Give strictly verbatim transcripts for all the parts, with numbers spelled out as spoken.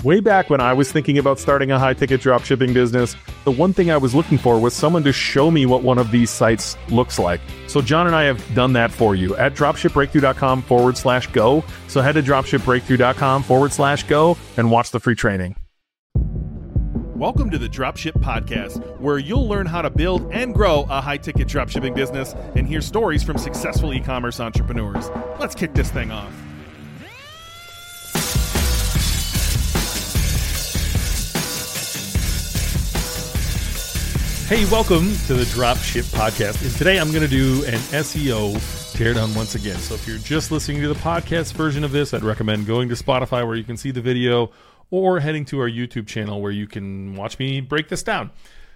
Way back when I was thinking about starting a high-ticket dropshipping business, the one thing I was looking for was someone to show me what one of these sites looks like. So John and I have done that for you at dropshipbreakthrough.com forward slash go. So head to dropshipbreakthrough.com forward slash go and watch the free training. Welcome to the Dropship Podcast, where you'll learn how to build and grow a high-ticket dropshipping business and hear stories from successful e-commerce entrepreneurs. Let's kick this thing off. Hey, welcome to the Dropship Podcast. And today I'm going to do an S E O teardown once again. So if you're just listening to the podcast version of this, I'd recommend going to Spotify where you can see the video, or heading to our YouTube channel where you can watch me break this down.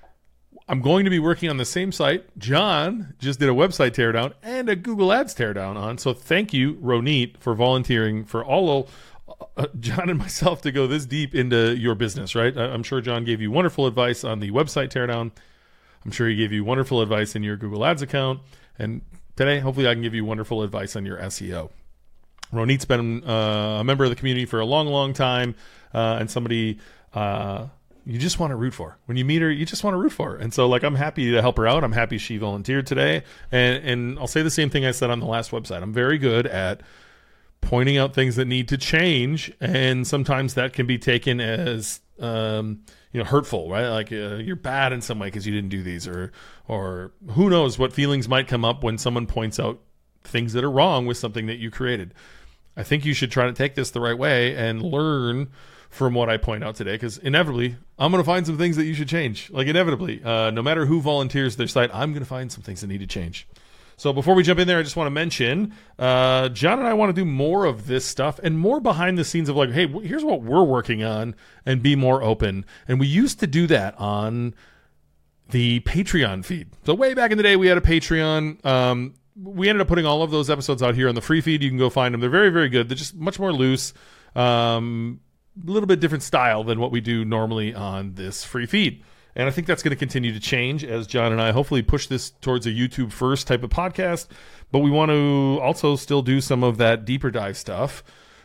I'm going to be working on the same site John just did a website teardown and a Google Ads teardown on. So thank you, Ronit, for volunteering for all of uh, John and myself to go this deep into your business, right? I'm sure John gave you wonderful advice on the website teardown. I'm sure he gave you wonderful advice in your Google Ads account. And today, hopefully I can give you wonderful advice on your S E O. Ronit's been uh, a member of the community for a long, long time, uh, and somebody uh, you just want to root for. When you meet her, you just want to root for her. And so, like, I'm happy to help her out. I'm happy she volunteered today. And, and I'll say the same thing I said on the last website. I'm very good at pointing out things that need to change, and sometimes that can be taken as um, you know, hurtful, right? Like uh, you're bad in some way because you didn't do these, or or who knows what feelings might come up when someone points out things that are wrong with something that you created. I think you should try to take this the right way and learn from what I point out today, because inevitably I'm going to find some things that you should change. Like inevitably, uh, no matter who volunteers their site, I'm going to find some things that need to change. So before we jump in there, I just want to mention, uh, John and I want to do more of this stuff and more behind the scenes of like, hey, here's what we're working on, and be more open. And we used to do that on the Patreon feed. So way back in the day, we had a Patreon. Um, we ended up putting all of those episodes out here on the free feed. You can go find them. They're very, very good. They're just much more loose, um, a little bit different style than what we do normally on this free feed. And I think that's going to continue to change as John and I hopefully push this towards a YouTube first type of podcast. But we want to also still do some of that deeper dive stuff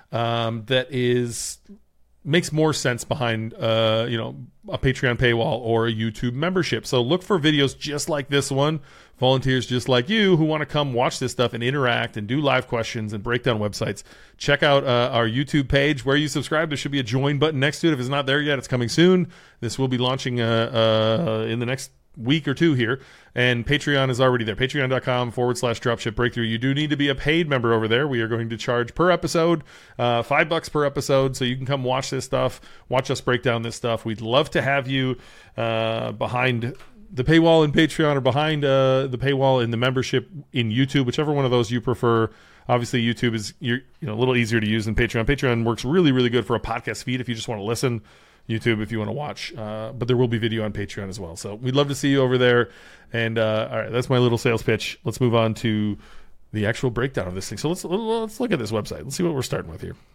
um, that is makes more sense behind uh, you know, a Patreon paywall or a YouTube membership. So look for videos just like this one, volunteers just like you who want to come watch this stuff and interact and do live questions and break down websites. Check out uh, our YouTube page where you subscribe. There should be a join button next to it. If it's not there yet, it's coming soon. This will be launching uh, uh, in the next week or two here, and Patreon is already there. Patreon.com forward slash dropship breakthrough. You do need to be a paid member over there. We are going to charge per episode, uh, five bucks per episode, so you can come watch this stuff, watch us break down this stuff. We'd love to have you uh, behind the paywall in Patreon, or behind uh, the paywall in the membership in YouTube, whichever one of those you prefer. Obviously, YouTube is you're, you know, a little easier to use than Patreon. Patreon works really, really good for a podcast feed if you just want to listen. YouTube if you want to watch, uh, but there will be video on Patreon as well. So we'd love to see you over there. And uh, all right, that's my little sales pitch. Let's move on to the actual breakdown of this thing. So let's let's look at this website. Let's see what we're starting with here.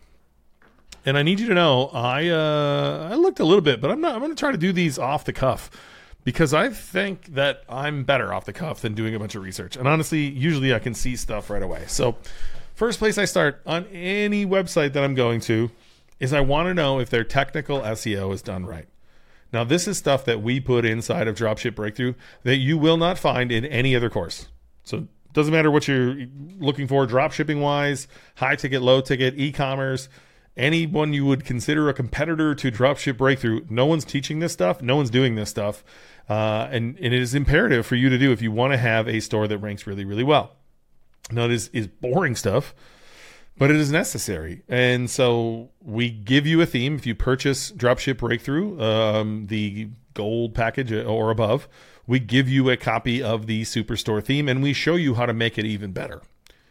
And I need you to know, I uh, I looked a little bit, but I'm not. I'm going to try to do these off the cuff, because I think that I'm better off the cuff than doing a bunch of research. And honestly, usually I can see stuff right away. So first place I start on any website that I'm going to is I want to know if their technical S E O is done right. Now, this is stuff that we put inside of Dropship Breakthrough that you will not find in any other course. So it doesn't matter what you're looking for, dropshipping wise, high ticket, low ticket, e-commerce, anyone you would consider a competitor to Dropship Breakthrough. No one's teaching this stuff. No one's doing this stuff. Uh, and, and it is imperative for you to do if you want to have a store that ranks really, really well. Now, it is, is boring stuff, but it is necessary. And so we give you a theme. If you purchase Dropship Breakthrough, um, the gold package or above, we give you a copy of the Superstore theme, and we show you how to make it even better.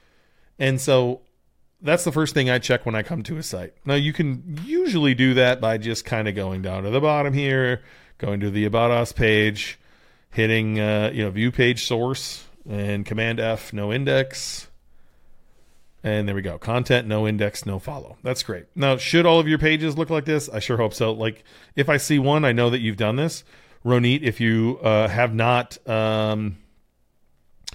And so that's the first thing I check when I come to a site. Now, you can usually do that by just kind of going down to the bottom here, going to the About Us page, hitting uh, you know, View Page Source, and Command F, no index. And there we go. Content, no index, no follow. That's great. Now, should all of your pages look like this? I sure hope so. Like, if I see one, I know that you've done this. Ronit, if you uh, have not, um,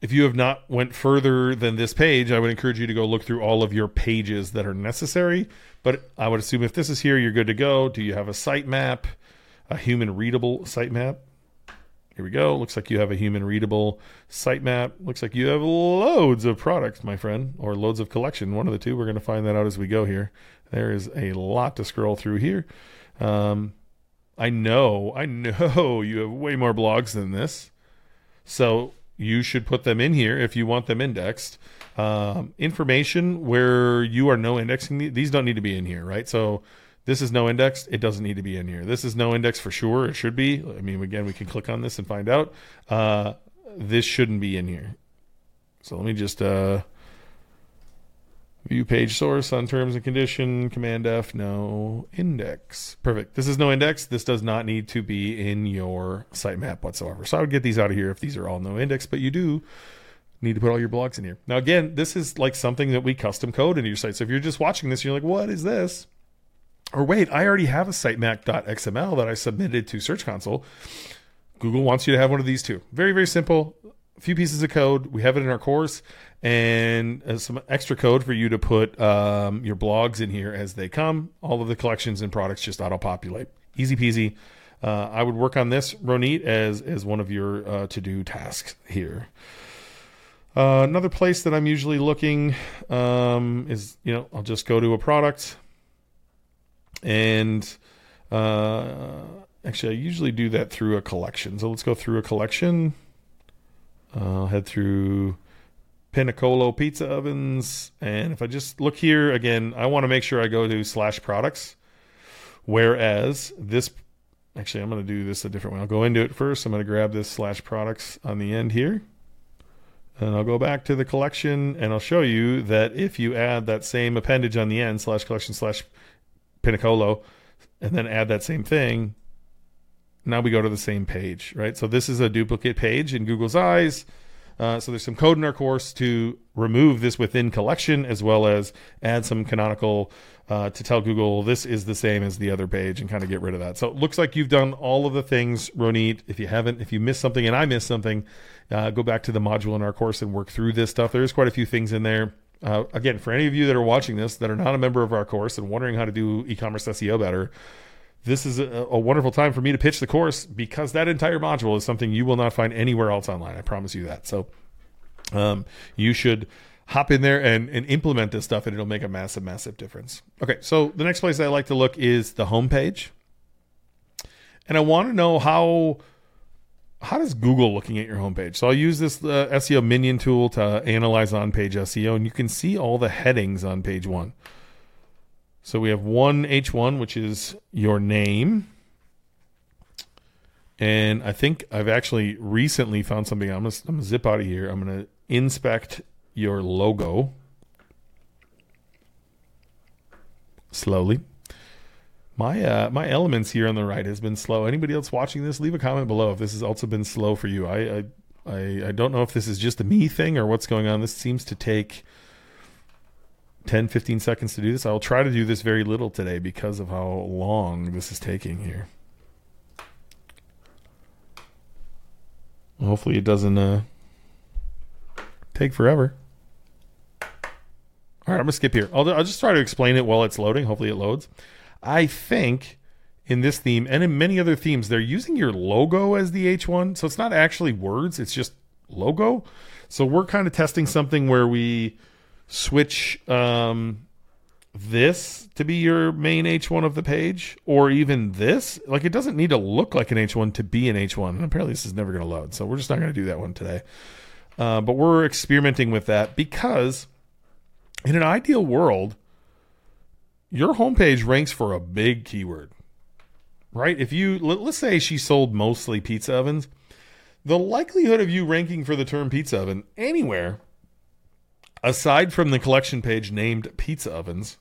if you have not went further than this page, I would encourage you to go look through all of your pages that are necessary. But I would assume if this is here, you're good to go. Do you have a sitemap, a human readable sitemap? Here we go. Looks like you have a human readable sitemap. Looks like you have loads of products, my friend, or loads of collection. One of the two. We're going to find that out as we go here. There is a lot to scroll through here. Um, I know, I know you have way more blogs than this. So you should put them in here if you want them indexed. Um, information where you are no indexing, these don't need to be in here, right? So this is no indexed. It doesn't need to be in here. This is no index for sure. It should be. I mean, again, we can click on this and find out. Uh, this shouldn't be in here. So let me just uh, view page source on terms and condition, Command F, no index. Perfect. This is no index. This does not need to be in your sitemap whatsoever. So I would get these out of here if these are all no index, but you do need to put all your blogs in here. Now, again, this is like something that we custom code into your site. So if you're just watching this, you're like, what is this? Or wait, I already have a sitemap.xml that I submitted to Search Console. Google wants you to have one of these too. Very, very simple. A few pieces of code. We have it in our course, and uh, some extra code for you to put um, your blogs in here as they come. All of the collections and products just auto-populate. Easy peasy. Uh, I would work on this, Ronit, as, as one of your uh, to-do tasks here. Uh, another place that I'm usually looking um, is, you know, I'll just go to a product. And uh, actually, I usually do that through a collection. So let's go through a collection. I'll head through Pinicolo Pizza Ovens. And if I just look here, again, I want to make sure I go to slash products. Whereas this, actually, I'm going to do this a different way. I'll go into it first. I'm going to grab this slash products on the end here. And I'll go back to the collection, and I'll show you that if you add that same appendage on the end, slash collection slash Pinicolo, and then add that same thing, now we go to the same page, right? So this is a duplicate page in Google's eyes. Uh, so there's some code in our course to remove this within collection, as well as add some canonical uh, to tell Google this is the same as the other page, and kind of get rid of that. So it looks like you've done all of the things, Ronit. If you haven't, if you missed something and I missed something, uh, go back to the module in our course and work through this stuff. There's quite a few things in there. Uh, again, for any of you that are watching this that are not a member of our course and wondering how to do e-commerce S E O better, this is a, a wonderful time for me to pitch the course, because that entire module is something you will not find anywhere else online. I promise you that. So um, you should hop in there and, and implement this stuff, and it'll make a massive, massive difference. Okay, so the next place I like to look is the home page. And I want to know how... How does Google looking at your homepage? So I'll use this uh, S E O minion tool to analyze on-page S E O, and you can see all the headings on page one. So we have one H one, which is your name. And I think I've actually recently found something. I'm going to zip out of here. I'm going to inspect your logo slowly. My uh, my elements here on the right has been slow. Anybody else watching this, leave a comment below if this has also been slow for you. I I, I, I don't know if this is just a me thing or what's going on. This seems to take ten, fifteen seconds to do this. I will try to do this very little today because of how long this is taking here. Hopefully it doesn't uh, take forever. All right, I'm going to skip here. I'll, I'll just try to explain it while it's loading. Hopefully it loads. I think in this theme and in many other themes, they're using your logo as the H one. So it's not actually words. It's just logo. So we're kind of testing something where we switch um, this to be your main H one of the page, or even this. Like, it doesn't need to look like an H one to be an H one. And apparently this is never going to load. So we're just not going to do that one today. Uh, but we're experimenting with that because in an ideal world, your homepage ranks for a big keyword, right? If you, let's say she sold mostly pizza ovens, the likelihood of you ranking for the term pizza oven anywhere aside from the collection page named pizza ovens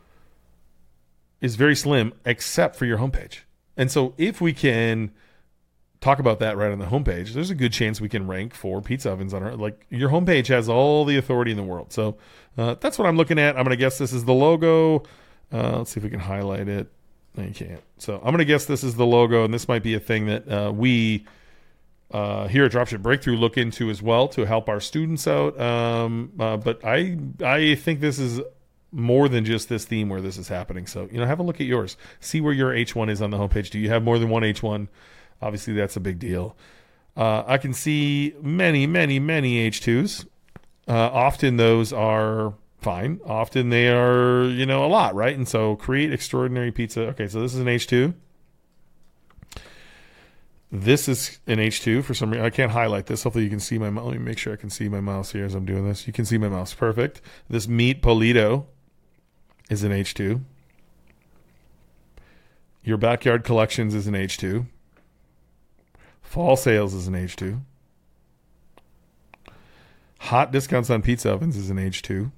is very slim, except for your homepage. And so if we can talk about that right on the homepage, there's a good chance we can rank for pizza ovens on our, like, your homepage has all the authority in the world. So uh, that's what I'm looking at. I'm going to guess this is the logo. Uh, let's see if we can highlight it. No, you can't. So I'm going to guess this is the logo, and this might be a thing that uh, we uh, here at Dropship Breakthrough look into as well to help our students out. Um, uh, but I I think this is more than just this theme where this is happening. So, you know, have a look at yours. See where your H one is on the homepage. Do you have more than one H one? Obviously, that's a big deal. Uh, I can see many, many, many H twos. Uh, often those are fine. Often they are, you know, a lot, right? And so create extraordinary pizza. Okay, so this is an H two. This is an H two for some reason. I can't highlight this. Hopefully you can see my mouse. Let me make sure I can see my mouse here as I'm doing this. You can see my mouse. Perfect. This meat Polito is an H two. Your Backyard Collections is an H two. Fall Sales is an H two. Hot Discounts on Pizza Ovens is an H two.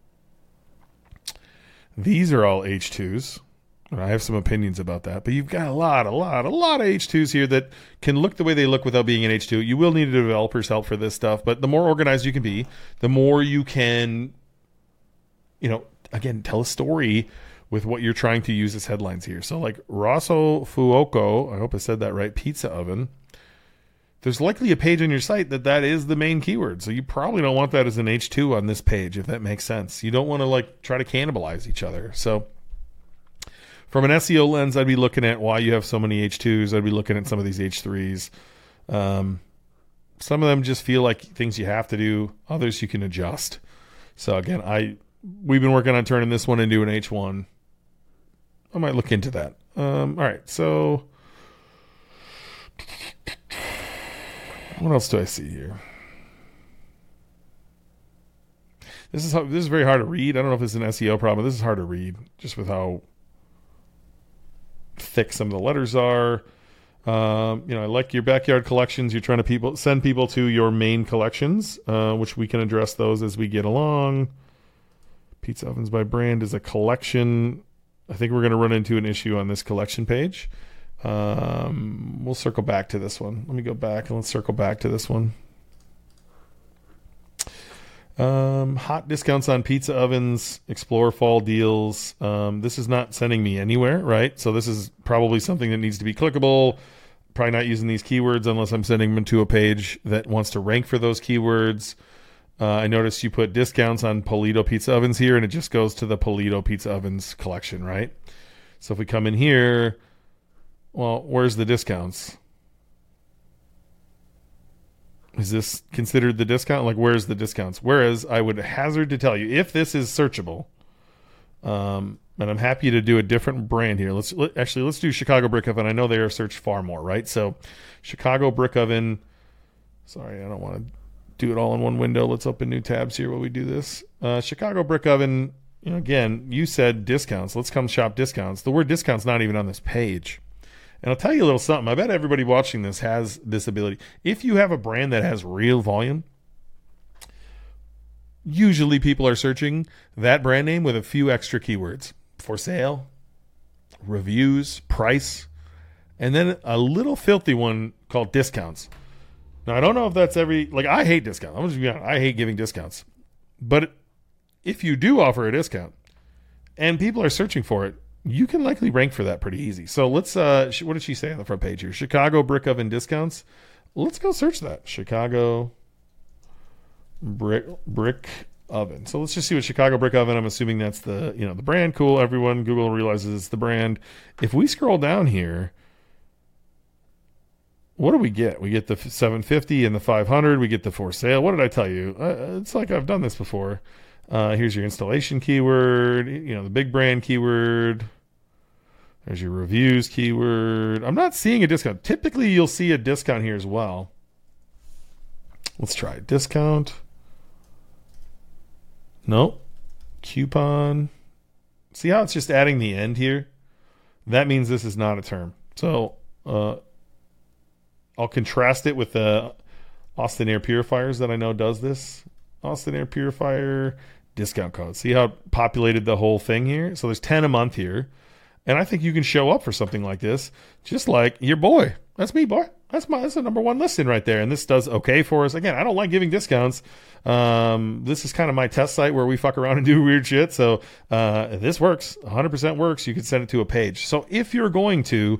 These are all H twos. I have some opinions about that, but you've got a lot, a lot, a lot of H twos here that can look the way they look without being an H two. You will need a developer's help for this stuff, but the more organized you can be, the more you can, you know, again, tell a story with what you're trying to use as headlines here. So like Rosso Fuoco, I hope I said that right, pizza oven. There's likely a page on your site that that is the main keyword. So you probably don't want that as an H two on this page, if that makes sense. You don't want to like try to cannibalize each other. So from an S E O lens, I'd be looking at why you have so many H twos. I'd be looking at some of these H threes. Um, some of them just feel like things you have to do. Others you can adjust. So again, I we've been working on turning this one into an H one. I might look into that. Um, all right, so what else do I see here? This is how, this is very hard to read. I don't know if it's an S E O problem. But this is hard to read just with how thick some of the letters are. Um, you know, I like your Backyard Collections. You're trying to people send people to your main collections, uh, which we can address those as we get along. Pizza Ovens by Brand is a collection. I think we're going to run into an issue on this collection page. Um, we'll circle back to this one. Let me go back and let's circle back to this one. Um, hot discounts on pizza ovens, explore fall deals. Um, this is not sending me anywhere, right? So this is probably something that needs to be clickable. Probably not using these keywords unless I'm sending them to a page that wants to rank for those keywords. Uh, I noticed you put discounts on Polito pizza ovens here, and it just goes to the Polito pizza ovens collection, right? So if we come in here, well, where's the discounts? Is this considered the discount? Like, where's the discounts? Whereas I would hazard to tell you, if this is searchable, um, and I'm happy to do a different brand here. Let's let, actually let's do Chicago Brick Oven. I know they are searched far more, right? So, Chicago Brick Oven. Sorry, I don't want to do it all in one window. Let's open new tabs here while we do this. Uh, Chicago Brick Oven. You know, again, you said discounts. Let's come shop discounts. The word discounts not even on this page. And I'll tell you a little something. I bet everybody watching this has this ability. If you have a brand that has real volume, usually people are searching that brand name with a few extra keywords. For sale, reviews, price, and then a little filthy one called discounts. Now, I don't know if that's every... Like, I hate discounts. I'm just be honest. I hate giving discounts. But if you do offer a discount and people are searching for it, you can likely rank for that pretty easy. So let's, uh, what did she say on the front page here? Chicago Brick Oven discounts. Let's go search that. Chicago Brick Brick Oven. So let's just see what Chicago Brick Oven, I'm assuming that's the, you know, the brand. Cool. Everyone, Google realizes it's the brand. If we scroll down here, what do we get? We get the seven fifty and the five hundred. We get the for sale. What did I tell you? Uh, it's like I've done this before. Uh, here's your installation keyword, you know, the big brand keyword. There's your reviews keyword. I'm not seeing a discount. Typically, you'll see a discount here as well. Let's try it. Discount. Nope. Coupon. See how it's just adding the end here? That means this is not a term. So uh, I'll contrast it with the Austin Air Purifiers that I know does this. Austin Air Purifier discount code. See how it populated the whole thing here? So there's ten a month here. And I think you can show up for something like this, just like your boy. That's me, boy. That's my that's the number one listing right there. And this does okay for us. Again, I don't like giving discounts. Um, this is kind of my test site where we fuck around and do weird shit. So uh, this works. one hundred percent works. You can send it to a page. So if you're going to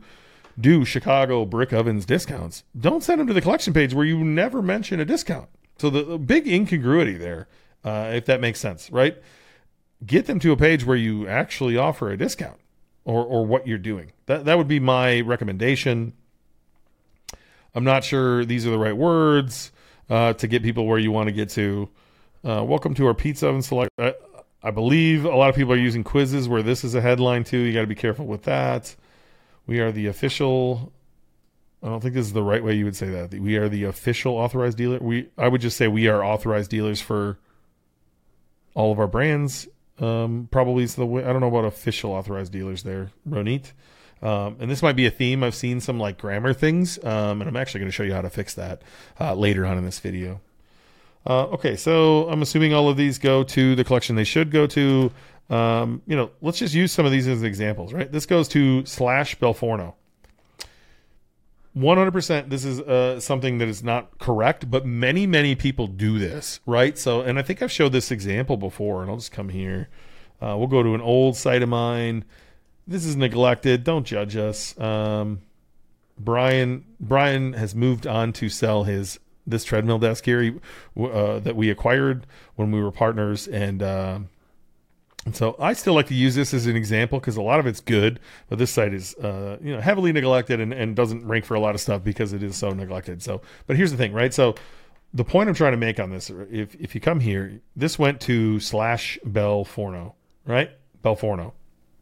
do Chicago brick ovens discounts, don't send them to the collection page where you never mention a discount. So the, the big incongruity there, uh, if that makes sense, right? Get them to a page where you actually offer a discount or, or what you're doing. That, that would be my recommendation. I'm not sure these are the right words uh, to get people where you want to get to. Uh, welcome to our pizza oven select. I, I believe a lot of people are using quizzes where this is a headline too. You got to be careful with that. We are the official. I don't think this is the right way you would say that. We are the official authorized dealer. We I would just say we are authorized dealers for all of our brands. Um, probably is the way. I don't know about official authorized dealers there, Ronit. Um, and this might be a theme. I've seen some like grammar things, um, and I'm actually going to show you how to fix that uh, later on in this video. Uh, okay, so I'm assuming all of these go to the collection they should go to. Um, you know, let's just use some of these as examples, right? This goes to slash Belforno. one hundred percent this is uh, something that is not correct, but many, many people do this, right? So, and I think I've showed this example before, and I'll just come here. Uh, we'll go to an old site of mine. This is neglected. Don't judge us. Um, Brian Brian has moved on to sell his this treadmill desk here he, uh, that we acquired when we were partners, and uh, and so I still like to use this as an example because a lot of it's good, but this site is uh, you know heavily neglected and, and doesn't rank for a lot of stuff because it is so neglected. So, but here's the thing, right? So the point I'm trying to make on this, if if you come here, this went to slash Belforno, right? Belforno.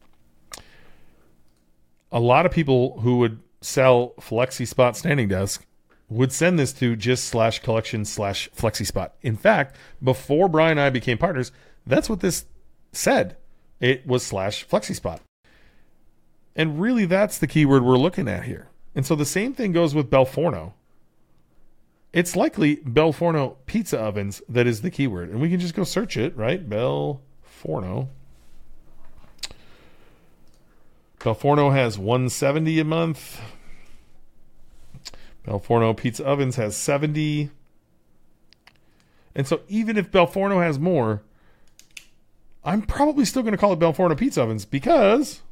A lot of people who would sell Flexi Spot standing desk would send this to just slash collection slash Flexi Spot. In fact, before Brian and I became partners, that's what this said. It was slash Flexi Spot. And really that's the keyword we're looking at here. And so the same thing goes with Belforno. It's likely Belforno pizza ovens that is the keyword. And we can just go search it, right? Belforno. Belforno has one hundred seventy a month. Belforno Pizza Ovens has seventy. And so even if Belforno has more, I'm probably still going to call it Belforno Pizza Ovens because,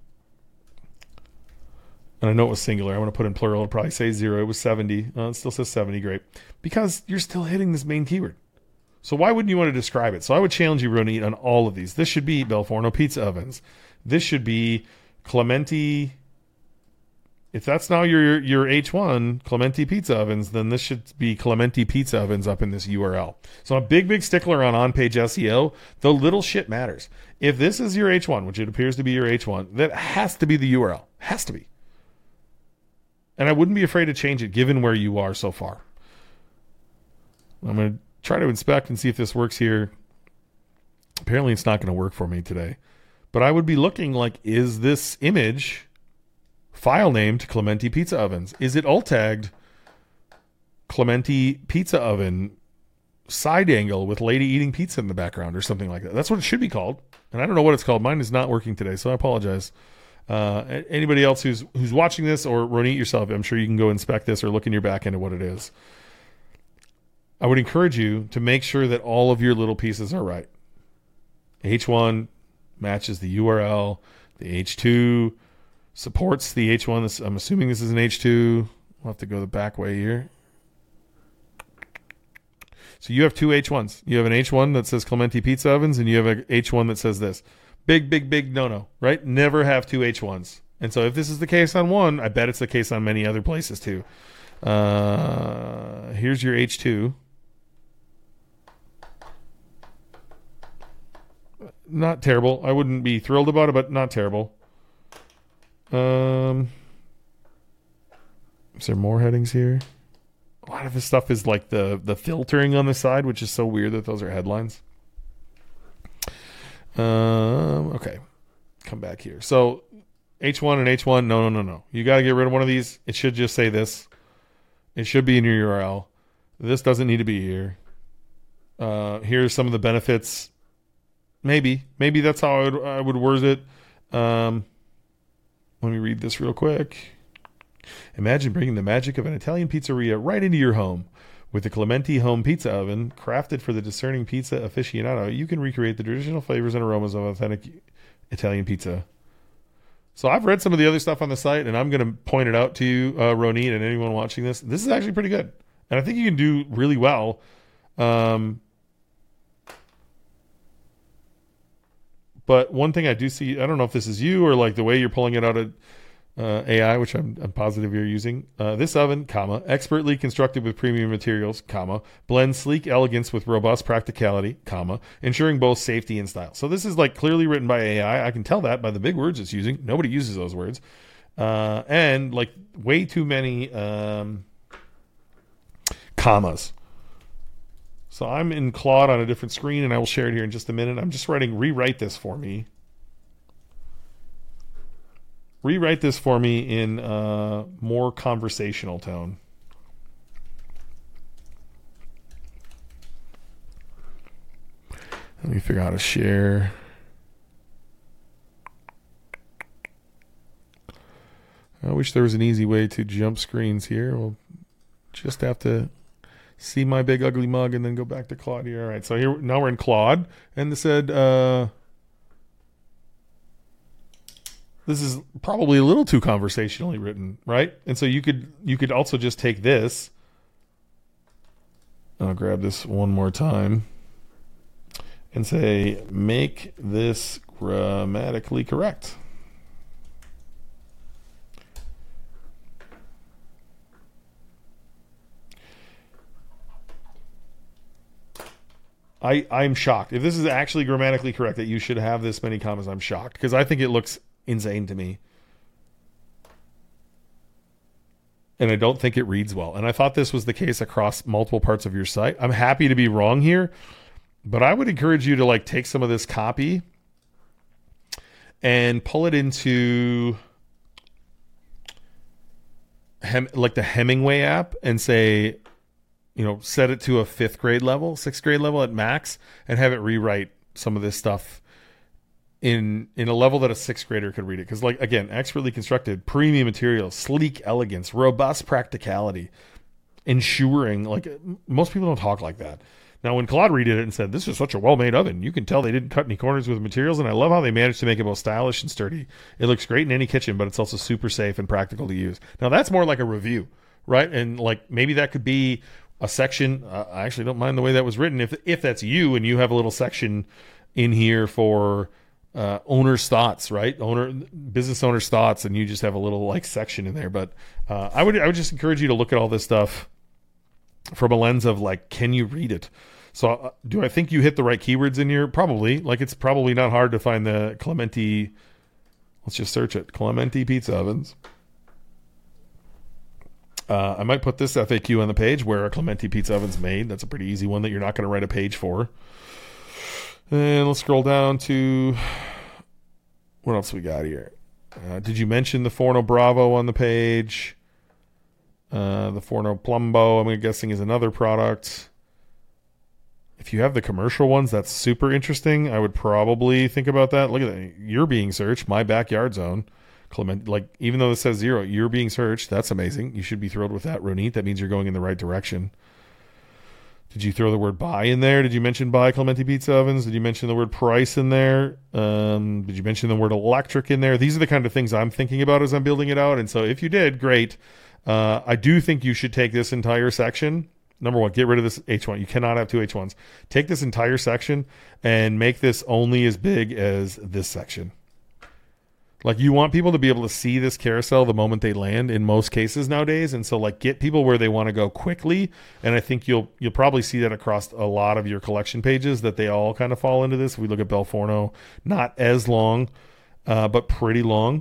and I know it was singular. I want to put in plural. It'll probably say zero. It was seventy. Uh, it still says seventy. Great. Because you're still hitting this main keyword. So why wouldn't you want to describe it? So I would challenge you, Ronit, on all of these. This should be Belforno Pizza Ovens. This should be Clementi. If that's now your your H one, Clementi Pizza Ovens, then this should be Clementi Pizza Ovens up in this U R L. So I'm a big, big stickler on on-page S E O. The little shit matters. If this is your H one, which it appears to be your H one, that has to be the U R L. Has to be. And I wouldn't be afraid to change it given where you are so far. I'm going to try to inspect and see if this works here. Apparently it's not going to work for me today. But I would be looking like, is this image file named Clementi Pizza Ovens? Is it alt tagged Clementi Pizza Oven side angle with lady eating pizza in the background or something like that? That's what it should be called. And I don't know what it's called. Mine is not working today, so I apologize. Uh, anybody else who's who's watching this, or Ronit yourself, I'm sure you can go inspect this or look in your back end of what it is. I would encourage you to make sure that all of your little pieces are right. H one matches the U R L. The H two supports the H one. This, I'm assuming this is an H two. We'll have to go the back way here. So you have two H ones. You have an H one that says Clementi Pizza Ovens, and you have an H one that says this. Big, big, big no-no, right? Never have two H ones. And so if this is the case on one, I bet it's the case on many other places too. Uh, here's your H two. Not terrible. I wouldn't be thrilled about it, but not terrible. Um, is there more headings here? A lot of this stuff is like the, the filtering on the side, which is so weird that those are headlines. Um, okay. Come back here. So H one and H one, no, no, no, no. You got to get rid of one of these. It should just say this. It should be in your U R L. This doesn't need to be here. Uh, here's some of the benefits. Maybe. Maybe that's how I would, I would word it. Um, let me read this real quick. Imagine bringing the magic of an Italian pizzeria right into your home. With the Clementi Home Pizza Oven, crafted for the discerning pizza aficionado, you can recreate the traditional flavors and aromas of authentic Italian pizza. So I've read some of the other stuff on the site, and I'm going to point it out to you, uh, Ronit, and anyone watching this. This is actually pretty good. And I think you can do really well. Um, but one thing I do see, I don't know if this is you or like the way you're pulling it out of uh, A I, which I'm, I'm positive you're using. Uh, this oven, comma, expertly constructed with premium materials, comma, blends sleek elegance with robust practicality, comma, ensuring both safety and style. So this is like clearly written by A I. I can tell that by the big words it's using. Nobody uses those words. Uh, and like way too many um, commas. So I'm in Claude on a different screen, and I will share it here in just a minute. I'm just writing, rewrite this for me. Rewrite this for me in a more conversational tone. Let me figure out how to share. I wish there was an easy way to jump screens here. We'll just have to see my big ugly mug and then go back to Claude here. All right, so here now we're in Claude, and it said uh, this is probably a little too conversationally written, right? And so you could you could also just take this. I'll grab this one more time and say, make this grammatically correct. I, I'm shocked. If this is actually grammatically correct that you should have this many commas, I'm shocked because I think it looks insane to me. And I don't think it reads well. And I thought this was the case across multiple parts of your site. I'm happy to be wrong here, but I would encourage you to like take some of this copy and pull it into hem, like the Hemingway app and say, you know, set it to a fifth grade level, sixth grade level at max, and have it rewrite some of this stuff in in a level that a sixth grader could read it. Because, like, again, expertly constructed, premium materials, sleek elegance, robust practicality, ensuring, like, most people don't talk like that. Now, when Claude redid it and said, this is such a well-made oven, you can tell they didn't cut any corners with materials, and I love how they managed to make it both stylish and sturdy. It looks great in any kitchen, but it's also super safe and practical to use. Now, that's more like a review, right? And, like, maybe that could be a section. uh, I actually don't mind the way that was written. If if that's you and you have a little section in here for uh, owner's thoughts, right? Owner, business owner's thoughts, and you just have a little like section in there. But uh, I would I would just encourage you to look at all this stuff from a lens of like, can you read it? So uh, do I think you hit the right keywords in here? Probably. Like it's probably not hard to find the Clementi. Let's just search it. Clementi pizza ovens. Uh, I might put this F A Q on the page where a Clementi pizza oven's made. That's a pretty easy one that you're not going to write a page for. And let's scroll down to what else we got here. Uh, did you mention the Forno Bravo on the page? Uh, the Forno Plumbo, I'm guessing, is another product. If you have the commercial ones, that's super interesting. I would probably think about that. Look at that. You're being searched. My backyard zone. Clement, like even though it says zero, you're being searched. That's amazing. You should be thrilled with that, Ronit. That means you're going in the right direction. Did you throw the word buy in there? Did you mention buy Clementi pizza ovens? Did you mention the word price in there? Um, did you mention the word electric in there? These are the kind of things I'm thinking about as I'm building it out. And so if you did, great. Uh, I do think you should take this entire section. Number one, get rid of this H one. You cannot have two H ones. Take this entire section and make this only as big as this section. Like you want people to be able to see this carousel the moment they land in most cases nowadays. And so like get people where they want to go quickly. And I think you'll, you'll probably see that across a lot of your collection pages that they all kind of fall into this. If we look at Belforno, not as long, uh, but pretty long.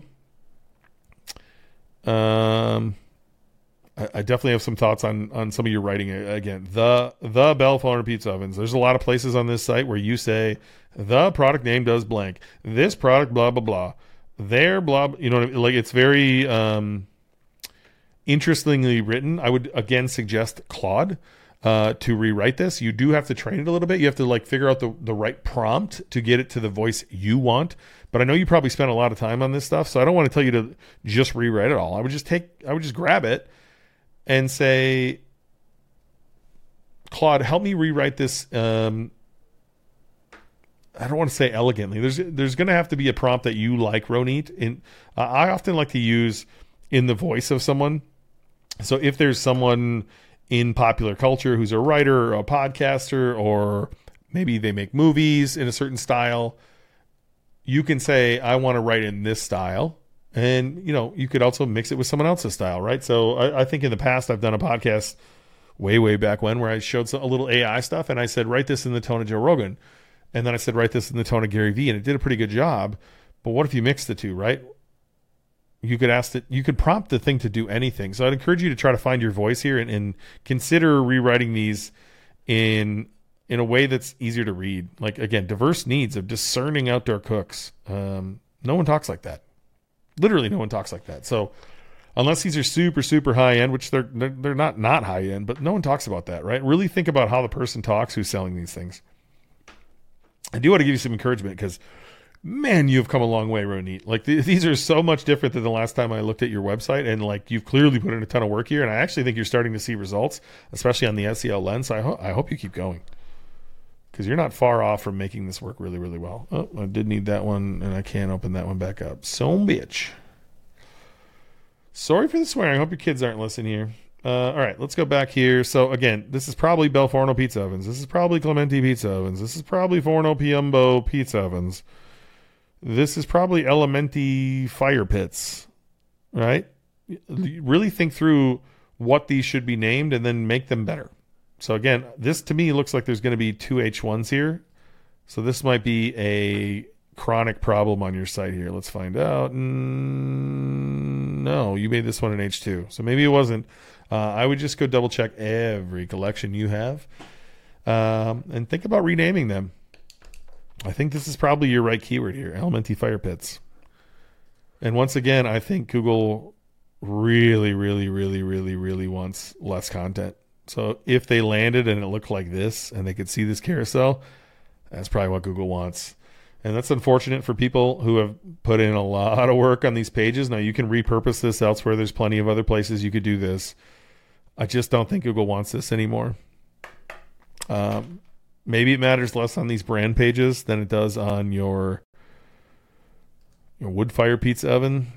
Um, I, I definitely have some thoughts on, on some of your writing. Again, the, the Belforno pizza ovens. There's a lot of places on this site where you say the product name does blank. This product, blah, blah, blah. There, blah, you know, like it's very um, interestingly written. I would again suggest Claude uh, to rewrite this. You do have to train it a little bit. You have to like figure out the, the right prompt to get it to the voice you want. But I know you probably spent a lot of time on this stuff, so I don't want to tell you to just rewrite it all. I would just take, I would just grab it and say, Claude, help me rewrite this. Um, I don't want to say elegantly. There's there's going to have to be a prompt that you like, Ronit. And uh, I often like to use in the voice of someone. So if there's someone in popular culture who's a writer or a podcaster, or maybe they make movies in a certain style, you can say, I want to write in this style. And, you know, you could also mix it with someone else's style, right? So I, I think in the past I've done a podcast way, way back when where I showed some, a little A I stuff, and I said, write this in the tone of Joe Rogan. And then I said, write this in the tone of Gary Vee, and it did a pretty good job. But what if you mix the two, right? You could ask it, you could prompt the thing to do anything. So I'd encourage you to try to find your voice here and, and consider rewriting these in in a way that's easier to read. Like, again, diverse needs of discerning outdoor cooks. Um, no one talks like that. Literally no one talks like that. So unless these are super, super high end, which they're, they're, they're not, not high end, but no one talks about that, right? Really think about how the person talks who's selling these things. I do want to give you some encouragement because, man, you've come a long way, Ronit. Like, th- these are so much different than the last time I looked at your website, and like, you've clearly put in a ton of work here, and I actually think you're starting to see results, especially on the S E O lens. So I, ho- I hope you keep going, because you're not far off from making this work really, really well. Oh, I did need that one, and I can't open that one back up. So bitch. Sorry for the swearing. I hope your kids aren't listening here. Uh, all right, let's go back here. So again, this is probably Belforno Pizza Ovens. This is probably Clementi Pizza Ovens. This is probably Forno Piumbo Pizza Ovens. This is probably Elementi Fire Pits, right? Really think through what these should be named and then make them better. So again, this to me looks like there's going to be two H ones here. So this might be a chronic problem on your site here. Let's find out. Mm, no, you made this one an H two. So maybe it wasn't. Uh, I would just go double check every collection you have um, and think about renaming them. I think this is probably your right keyword here, Elementi Fire Pits. And once again, I think Google really, really, really, really, really wants less content. So if they landed and it looked like this and they could see this carousel, that's probably what Google wants. And that's unfortunate for people who have put in a lot of work on these pages. Now you can repurpose this elsewhere. There's plenty of other places you could do this. I just don't think Google wants this anymore. Um, maybe it matters less on these brand pages than it does on your, your wood fire pizza oven.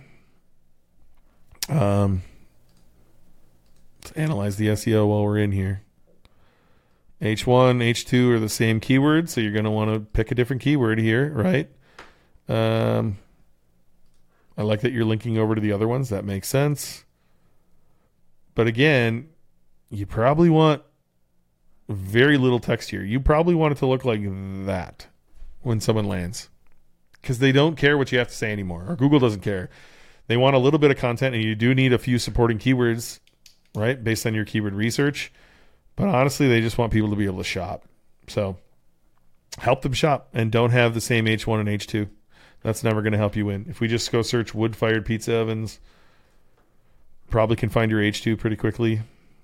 Um, let's analyze the S E O while we're in here. H one, H two are the same keyword, so you're going to want to pick a different keyword here, right? Um, I like that you're linking over to the other ones. That makes sense. But again, you probably want very little text here. You probably want it to look like that when someone lands, because they don't care what you have to say anymore, or Google doesn't care. They want a little bit of content, and you do need a few supporting keywords, right, based on your keyword research. But honestly, they just want people to be able to shop. So help them shop and don't have the same H one and H two. That's never going to help you win. If we just go search wood-fired pizza ovens, probably can find your H two pretty quickly.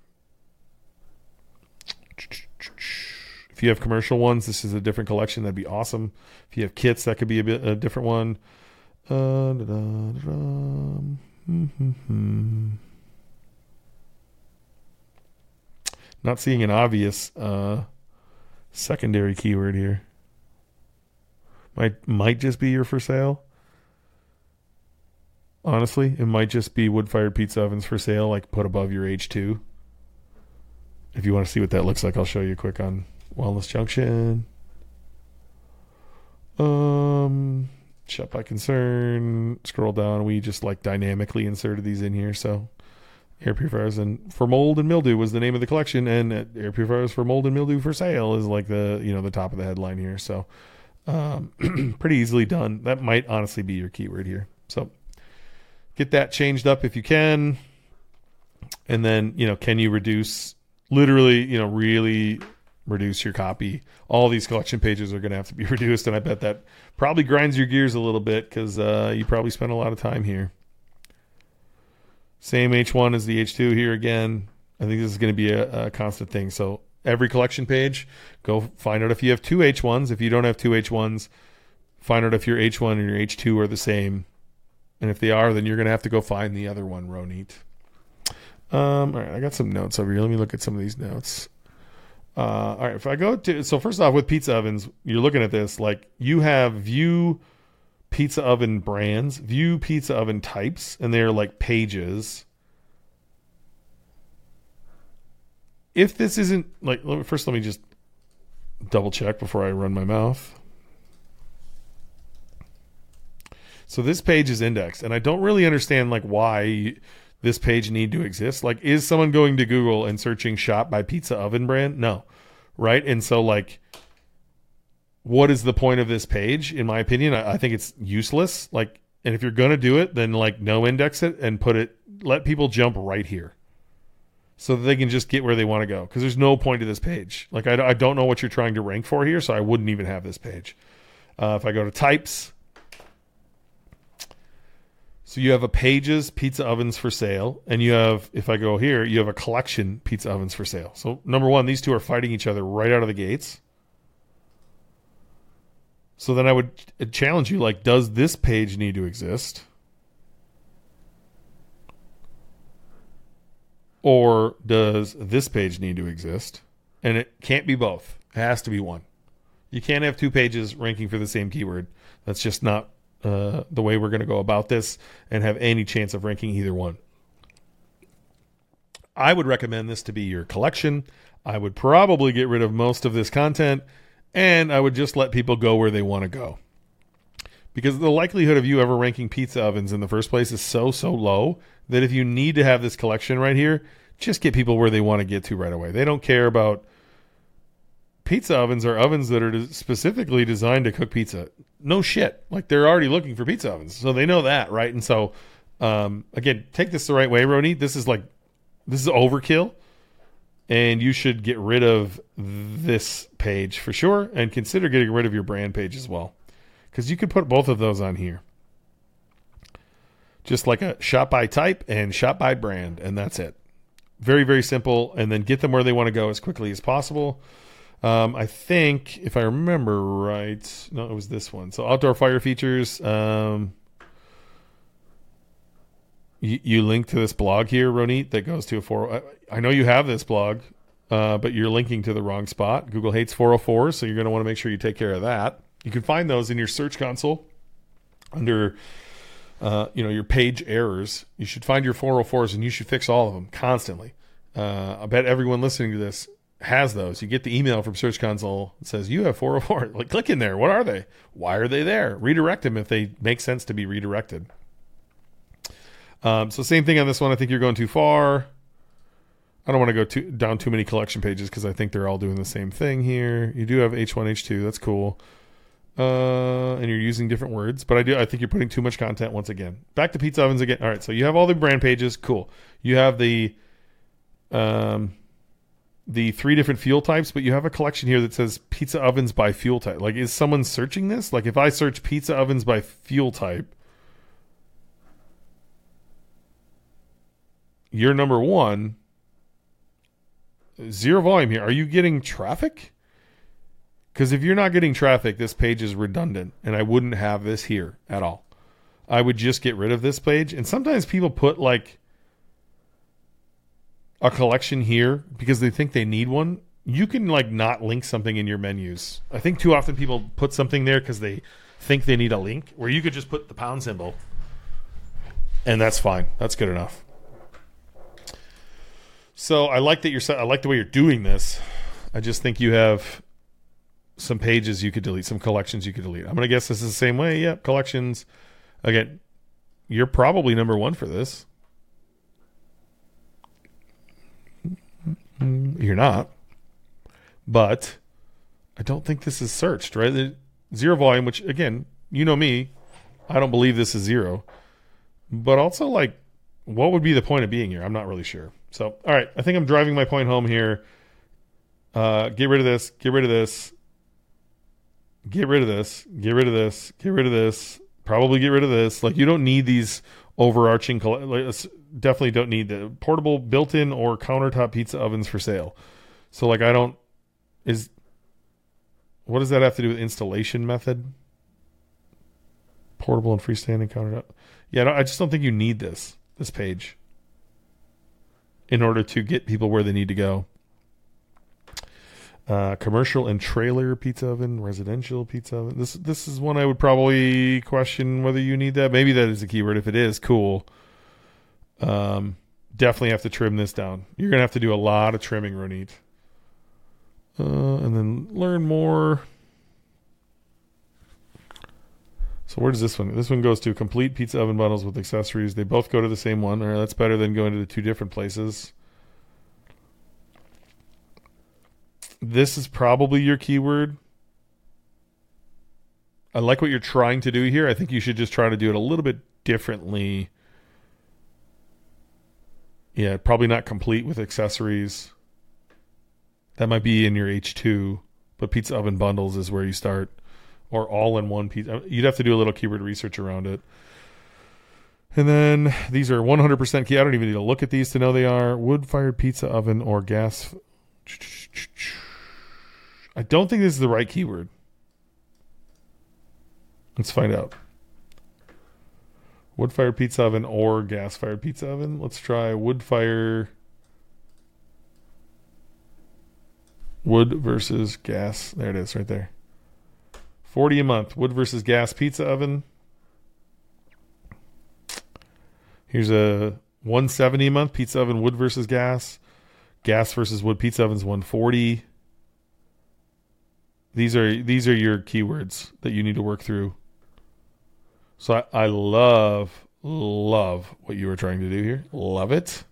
If you have commercial ones, this is a different collection. That'd be awesome. If you have kits, that could be a, bit, a different one. Uh, da, da, da, da. Mm-hmm. Not seeing an obvious uh, secondary keyword here. Might might just be your for sale. Honestly, it might just be wood-fired pizza ovens for sale, like put above your H two. If you want to see what that looks like, I'll show you quick on Wellness Junction. Um, shop by concern. Scroll down. We just like dynamically inserted these in here, so. Air purifiers and for mold and mildew was the name of the collection, and air purifiers for mold and mildew for sale is like the, you know, the top of the headline here. So um, pretty easily done. That might honestly be your keyword here. So get that changed up if you can. And then, you know, can you reduce, literally, you know, really reduce your copy? All these collection pages are going to have to be reduced. And I bet that probably grinds your gears a little bit because uh, you probably spent a lot of time here. Same H one as the H two here again. I think this is going to be a, a constant thing. So every collection page, go find out if you have two H ones. If you don't have two H ones, find out if your H one and your H two are the same. And if they are, then you're going to have to go find the other one, Ronit. Um, all right, I got some notes over here. Let me look at some of these notes. Uh, all right. If I go to, so first off with pizza ovens, you're looking at this, like you have view pizza oven brands, view pizza oven types, and they're like pages. If this isn't like, let me, first let me just double check before I run my mouth. So this page is indexed, and I don't really understand like why this page need to exist. Like, is someone going to Google and searching shop by pizza oven brand? No. Right. And so like, what is the point of this page? In my opinion, I, I think it's useless. Like, and if you're going to do it, then like no index it and put it, let people jump right here so that they can just get where they want to go. Cause there's no point to this page. Like, I, I don't know what you're trying to rank for here. So I wouldn't even have this page. Uh, if I go to types, so you have a pages pizza ovens for sale, and you have, if I go here, you have a collection pizza ovens for sale. So number one, these two are fighting each other right out of the gates. So then I would challenge you, like, does this page need to exist? Or does this page need to exist? And it can't be both. It has to be one. You can't have two pages ranking for the same keyword. That's just not Uh, the way we're going to go about this and have any chance of ranking either one. I would recommend this to be your collection. I would probably get rid of most of this content, and I would just let people go where they want to go. Because the likelihood of you ever ranking pizza ovens in the first place is so, so low that if you need to have this collection right here, just get people where they want to get to right away. They don't care about pizza ovens are ovens that are specifically designed to cook pizza. No shit. Like, they're already looking for pizza ovens. So they know that, right? And so, um, again, take this the right way, Roni. This is like, this is overkill. And you should get rid of this page for sure. And consider getting rid of your brand page as well. Because you could put both of those on here. Just like a shop by type and shop by brand. And that's it. Very, very simple. And then get them where they want to go as quickly as possible. Um, I think, if I remember right, no, it was this one. So outdoor fire features. Um, you, you link to this blog here, Ronit, that goes to a four. I, I know you have this blog, uh, but you're linking to the wrong spot. Google hates four oh fours, so you're going to want to make sure you take care of that. You can find those in your search console under, uh, you know, your page errors. You should find your four oh fours, and you should fix all of them constantly. Uh, I bet everyone listening to this has those. You get the email from Search Console that says you have four oh four. Like, click in there. What are they? Why are they there? Redirect them if they make sense to be redirected. Um, so same thing on this one. I think you're going too far. I don't want to go too, down too many collection pages because I think they're all doing the same thing here. You do have H one, H two. That's cool. Uh, and you're using different words, but I do. I think you're putting too much content once again. Back to pizza ovens again. All right. So you have all the brand pages. Cool. You have the, um, the three different fuel types, but you have a collection here that says pizza ovens by fuel type. Like, is someone searching this? Like, if I search pizza ovens by fuel type, you're number one, zero volume here. Are you getting traffic? Because if you're not getting traffic, this page is redundant, and I wouldn't have this here at all. I would just get rid of this page. And sometimes people put like a collection here because they think they need one. You can like not link something in your menus. I think too often people put something there because they think they need a link, where you could just put the pound symbol, and that's fine. That's good enough. So I like that you're. I like the way you're doing this. I just think you have some pages you could delete, some collections you could delete. I'm gonna guess this is the same way. Yep, collections. Again, you're probably number one for this. You're not, but I don't think this is searched, right? The zero volume, which again, you know me, I don't believe this is zero, but also like, what would be the point of being here? I'm not really sure. So, all right, I think I'm driving my point home here. Uh, get rid of this, get rid of this, get rid of this, get rid of this, get rid of this, probably get rid of this. Like, you don't need these overarching, like, definitely don't need the portable built-in or countertop pizza ovens for sale. So like, I don't, is, what does that have to do with installation method? Portable and freestanding countertop. Yeah, I, I just don't think you need this, this page in order to get people where they need to go. Uh, commercial and trailer pizza oven, residential pizza oven. This this is one I would probably question whether you need that. Maybe that is a keyword. If it is, cool. Um, definitely have to trim this down. You're gonna have to do a lot of trimming, Ronit. Uh, and then learn more. So where does this one? This one goes to complete pizza oven bundles with accessories. They both go to the same one. All right, that's better than going to the two different places. This is probably your keyword. I like what you're trying to do here. I think you should just try to do it a little bit differently. Yeah, probably not complete with accessories. That might be in your H two, but pizza oven bundles is where you start. Or all-in-one pizza. You'd have to do a little keyword research around it. And then these are one hundred percent key. I don't even need to look at these to know they are. Wood-fired pizza oven or gas. I don't think this is the right keyword. Let's find out. Wood-fired pizza oven or gas-fired pizza oven. Let's try wood-fire. Wood versus gas. There it is right there. forty a month. Wood versus gas pizza oven. Here's a one hundred seventy a month. Pizza oven, wood versus gas. Gas versus wood pizza oven's one hundred forty. These are these are your keywords that you need to work through. So I, I love, love what you were trying to do here. Love it.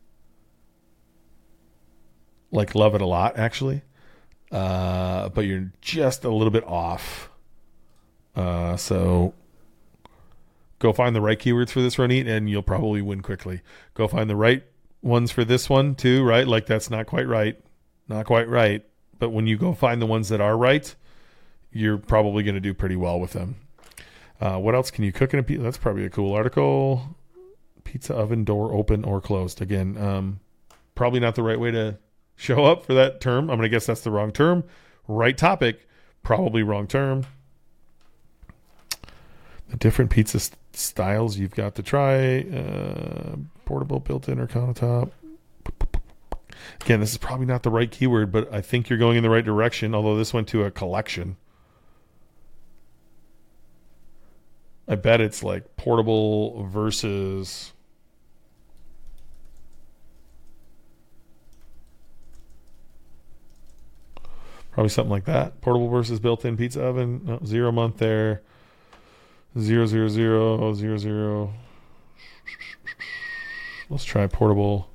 Like love it a lot, actually. Uh, but you're just a little bit off. Uh, so go find the right keywords for this, Ronit, and you'll probably win quickly. Go find the right ones for this one too, right? Like that's not quite right. Not quite right. But when you go find the ones that are right, you're probably going to do pretty well with them. Uh, what else can you cook in a pizza? That's probably a cool article. Pizza oven door open or closed. Again, um, probably not the right way to show up for that term. I'm going to guess that's the wrong term. Right topic, probably wrong term. The different pizza st- styles you've got to try. Uh, portable, built-in, or countertop. Again, this is probably not the right keyword, but I think you're going in the right direction, although this went to a collection. I bet it's like portable versus... Probably something like that. Portable versus built-in pizza oven. No, zero month there. Zero, zero, zero, zero, zero. Let's try portable.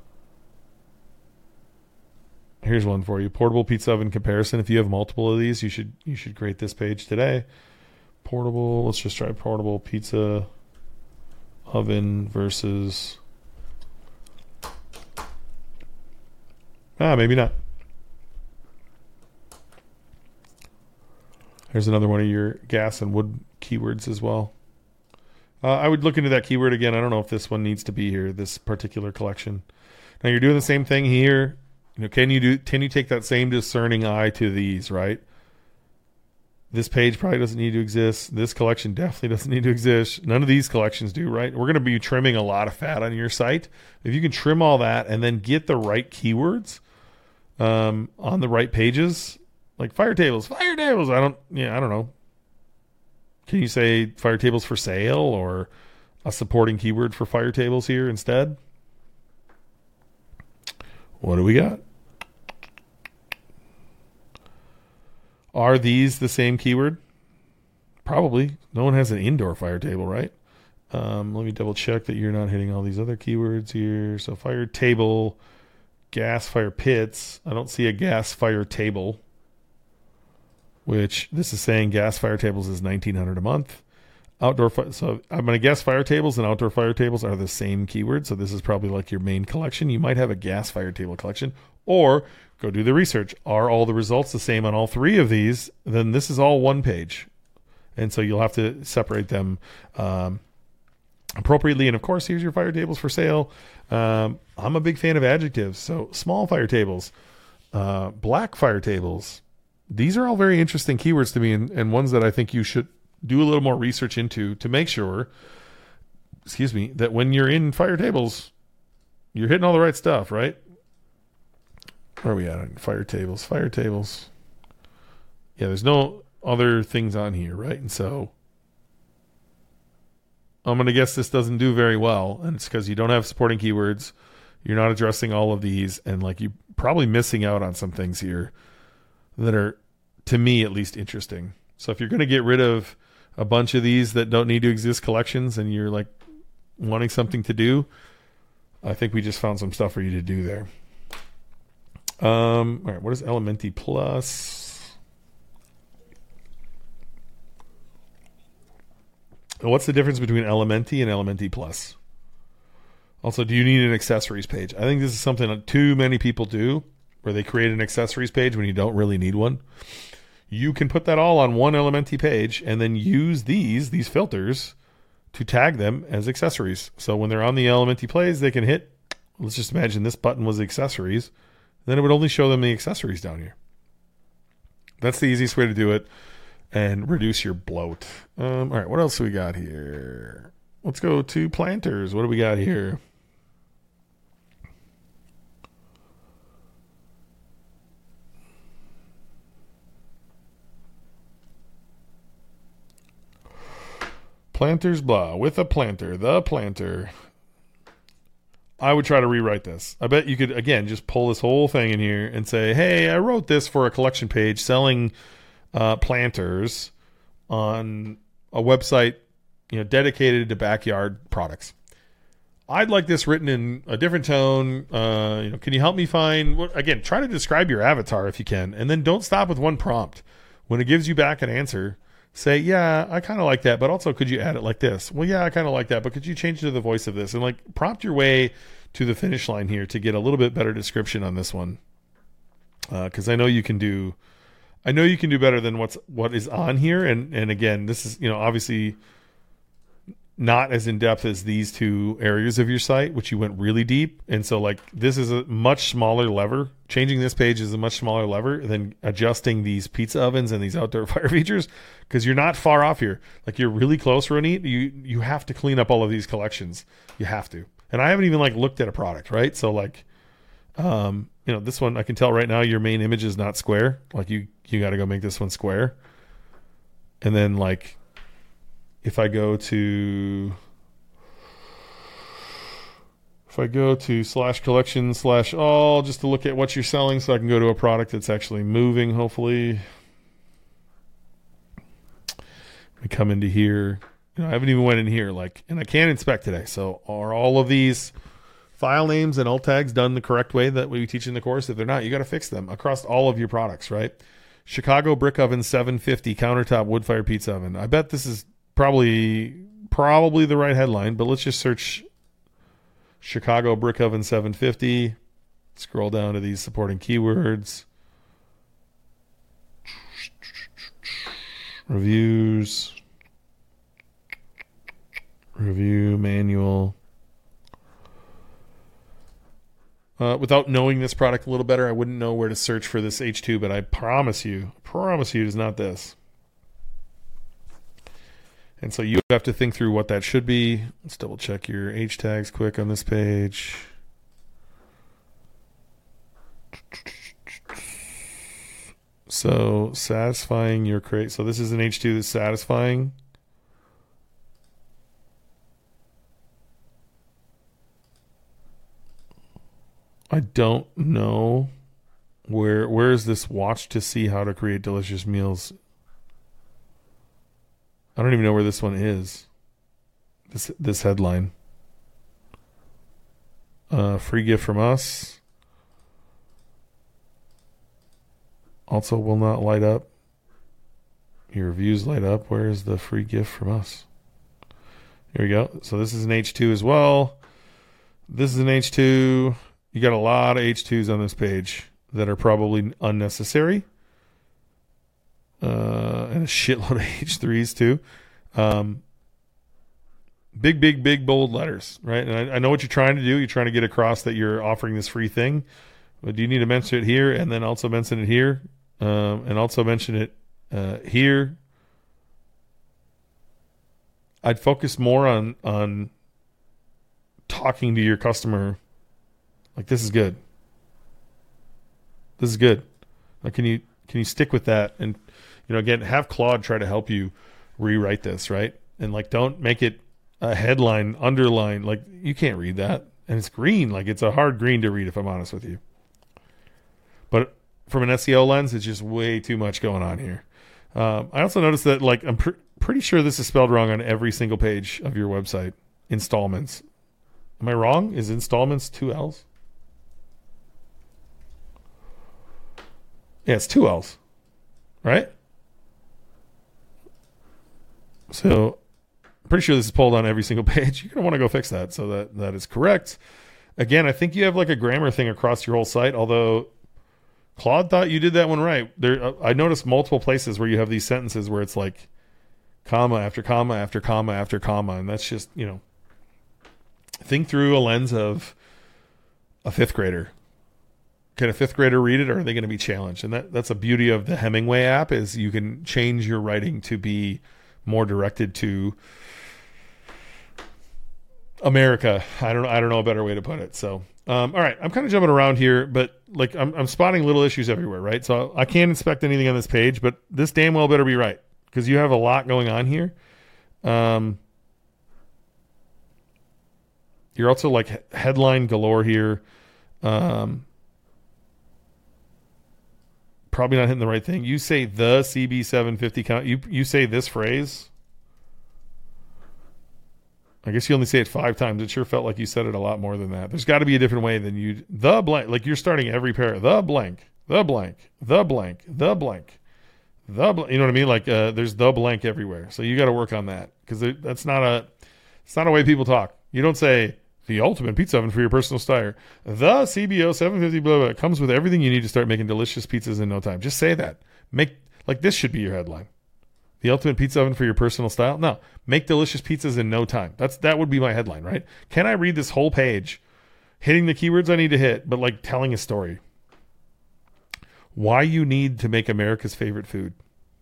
Here's one for you. Portable pizza oven comparison. If you have multiple of these, you should you should create this page today. Portable. Let's just try portable pizza oven versus. Ah, maybe not. Here's another one of your gas and wood keywords as well. Uh, I would look into that keyword again. I don't know if this one needs to be here, this particular collection. Now you're doing the same thing here. You know, can you do? Can you take that same discerning eye to these? Right. This page probably doesn't need to exist. This collection definitely doesn't need to exist. None of these collections do. Right. We're going to be trimming a lot of fat on your site. If you can trim all that and then get the right keywords um, on the right pages. Like fire tables, fire tables. I don't, yeah, I don't know. Can you say fire tables for sale or a supporting keyword for fire tables here instead? What do we got? Are these the same keyword? Probably. No one has an indoor fire table, right? Um, let me double check that you're not hitting all these other keywords here. So fire table, gas fire pits. I don't see a gas fire table. Which this is saying gas fire tables is nineteen hundred dollars a month. Outdoor fi- so I'm going to guess fire tables and outdoor fire tables are the same keyword. So this is probably like your main collection. You might have a gas fire table collection, or go do the research. Are all the results the same on all three of these? Then this is all one page, and so you'll have to separate them um, appropriately. And of course, here's your fire tables for sale. Um, I'm a big fan of adjectives, so small fire tables, uh, black fire tables. These are all very interesting keywords to me, and, and ones that I think you should do a little more research into to make sure, excuse me, that when you're in fire tables, you're hitting all the right stuff, right? Where are we at? Fire tables, fire tables. yeah, there's no other things on here, right? And so I'm going to guess this doesn't do very well, and it's because you don't have supporting keywords. You're not addressing all of these, and like you're probably missing out on some things here that are, to me at least, interesting. So if you're going to get rid of a bunch of these that don't need to exist collections and you're like wanting something to do, I think we just found some stuff for you to do there. Um, all right, what is Elementy Plus? What's the difference between Elementy and Elementy Plus? Also, do you need an accessories page? I think this is something that too many people do, where they create an accessories page when you don't really need one. You can put that all on one Elementy page and then use these, these filters to tag them as accessories. So when they're on the Elementy plays, they can hit, let's just imagine this button was accessories. Then it would only show them the accessories down here. That's the easiest way to do it and reduce your bloat. Um, all right, what else do we got here? Let's go to planters. What do we got here? Planters blah. With a planter. The planter. I would try to rewrite this. I bet you could, again, just pull this whole thing in here and say, hey, I wrote this for a collection page selling uh, planters on a website, you know, dedicated to backyard products. I'd like this written in a different tone. Uh, you know, can you help me find, what, again, try to describe your avatar if you can, and then don't stop with one prompt. When it gives you back an answer, say, yeah, I kind of like that, but also could you add it like this? Well, yeah, I kind of like that, but could you change it to the voice of this? And like prompt your way to the finish line here to get a little bit better description on this one. Because uh, I know you can do, I know you can do better than what's what is on here. And and again, this is, you know, obviously not as in depth as these two areas of your site, which you went really deep. And so like this is a much smaller lever. Changing this page is a much smaller lever than adjusting these pizza ovens and these outdoor fire features, because you're not far off here. Like you're really close, Ronit. You you have to clean up all of these collections. You have to. And I haven't even like looked at a product, right? So like, um, you know, this one I can tell right now your main image is not square. Like you you got to go make this one square. And then like, if I go to, if I go to slash collection slash all, just to look at what you're selling, so I can go to a product that's actually moving, hopefully. I come into here. You know, I haven't even went in here, like, and I can't inspect today. So are all of these file names and alt tags done the correct way that we teach in the course? If they're not, you got to fix them across all of your products, right? Chicago Brick Oven seven fifty countertop wood fire pizza oven. I bet this is probably probably the right headline, but let's just search Chicago Brick Oven seven fifty. Scroll down to these supporting keywords. Reviews. Review manual. Uh, without knowing this product a little better, I wouldn't know where to search for this H two, but I promise you, promise you it is not this. And so you have to think through what that should be. Let's double check your H tags quick on this page. So satisfying your crate. So this is an H two that's satisfying. I don't know where where is this watch to see how to create delicious meals. I don't even know where this one is. This this headline. Uh, free gift from us. Also will not light up. Your reviews light up. Where is the free gift from us? Here we go. So this is an H two as well. This is an H two. You got a lot of H twos on this page that are probably unnecessary. Uh, and a shitload of H threes too. Um, big, big, big, bold letters, right? And I, I know what you're trying to do. You're trying to get across that you're offering this free thing. But do you need to mention it here and then also mention it here? Um, and also mention it uh, here. I'd focus more on on talking to your customer. Like, this is good. This is good. Like, can you Can you stick with that? And, you know, again, have Claude try to help you rewrite this, right? And like, don't make it a headline, underline. Like, you can't read that. And it's green. Like, it's a hard green to read, if I'm honest with you. But from an S E O lens, it's just way too much going on here. Um, I also noticed that, like, I'm pr- pretty sure this is spelled wrong on every single page of your website. Installments. Am I wrong? Is installments two L's? Yeah, it's two L's. Right? So, I'm pretty sure this is pulled on every single page. You're going to want to go fix that so that that is correct. Again, I think you have like a grammar thing across your whole site, although Claude thought you did that one right. There, uh, I noticed multiple places where you have these sentences where it's like comma after comma after comma after comma, and that's just, you know, think through a lens of a fifth grader. Can a fifth grader read it, or are they going to be challenged? And that, that's a beauty of the Hemingway app, is you can change your writing to be more directed to America. I don't know. I don't know a better way to put it. So, um, all right, I'm kind of jumping around here, but like I'm, I'm spotting little issues everywhere, right? So I can't inspect anything on this page, but this damn well better be right, because you have a lot going on here. Um, you're also like headline galore here. Um, probably not hitting the right thing. You say the C B seven fifty count. You you say this phrase. I guess you only say it five times. It sure felt like you said it a lot more than that. There's got to be a different way than you. The blank. Like you're starting every pair. The blank. The blank. The blank. The blank. The blank. You know what I mean? Like uh, there's the blank everywhere. So you got to work on that, because that's not a. It's not a way people talk. You don't say the ultimate pizza oven for your personal style. The C B O seven fifty blah blah. It comes with everything you need to start making delicious pizzas in no time. Just say that. Make like this should be your headline. The ultimate pizza oven for your personal style? No. Make delicious pizzas in no time. That's that would be my headline, right? Can I read this whole page, hitting the keywords I need to hit, but like telling a story? Why you need to make America's favorite food?